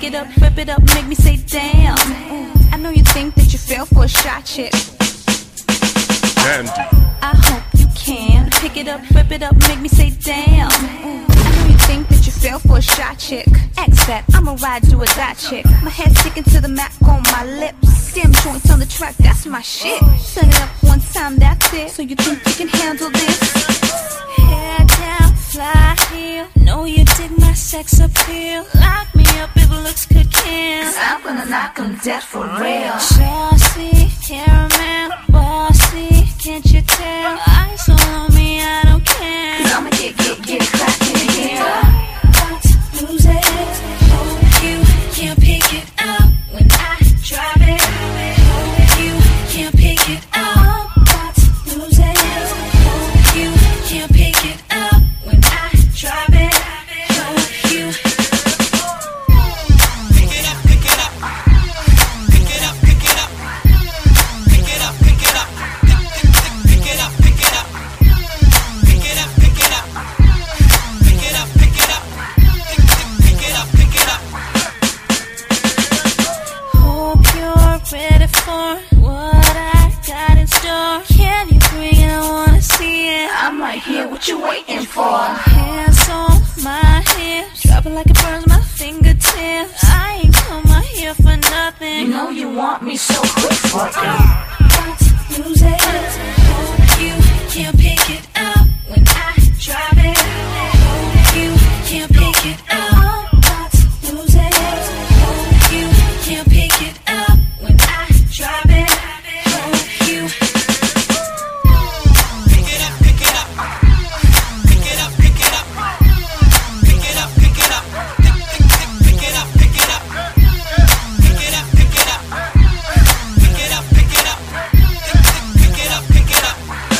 pick it up, whip it up, make me say damn. I know you think that you fell for a shy chick. Candy. I hope you can pick it up, whip it up, make me say damn. I know you think that you fell for a shy chick. X that, I'ma ride you a die chick. My head sticking to the Mac on my lips. Damn joints on the track, that's my shit. Turn it up one time, that's it. So you think you can handle this? Head down, fly heel. Know you dig my sex appeal. Lock me up if looks could kill. 'Cause I'm gonna knock 'em dead for real. Saucy, caramel, bossy, can't you tell? Ice on me, I don't care. 'Cause I'ma get crackin' in here. About to lose it. Hope you can't pick it up when I drive it. Hope you can't pick it up. About to lose it. Hope you can't pick it up when I drive it. Hope you. Pick it up, pick it up. Pick it up, pick it up. Pick it up, pick it up. Pick it up, pick it up. Pick it up, pick it up. Pick it up, pick it up. Pick it up, pick it up. Hope you're ready for what I got in store. Can you bring it? I wanna see it. I'm right here, what you waiting for? Hands on my hips, drop it like it burns my fingertips. I ain't come out here for nothing. You know you want me so quick for it. About to lose it. Hope you can't pick it up when I drive it. Hope you can't pick it up. About to lose it. Hope you can't pick it up when I drive it. Hope you. Pick it up, pick it up. Pick it up, pick it up. Pick it up, pick it up. Pick it up, pick it up. Pick it up, pick it up. Pick it up, pick it up. Pick it up, pick it up.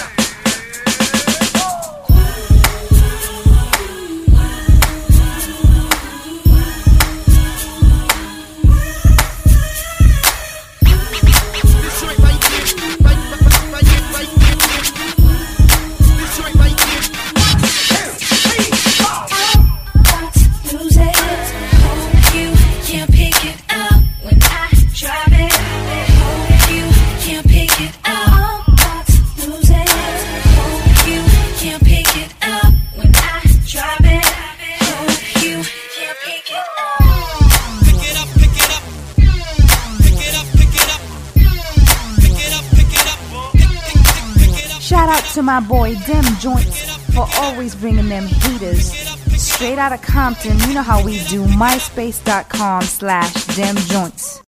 About to lose it. Hope you can't pick it up when I drive it. Hope you can't pick it up. About to lose it. Hope you can't pick it up when I drive it. Hope you can't pick it up. Pick it up, pick it up. Pick it up, pick it up. Pick it up, pick it up. Pick it up. Shout out to my boy Dem Joints for always bringing them heaters. Straight out of Compton, you know how we do. MySpace.com/DemJoints.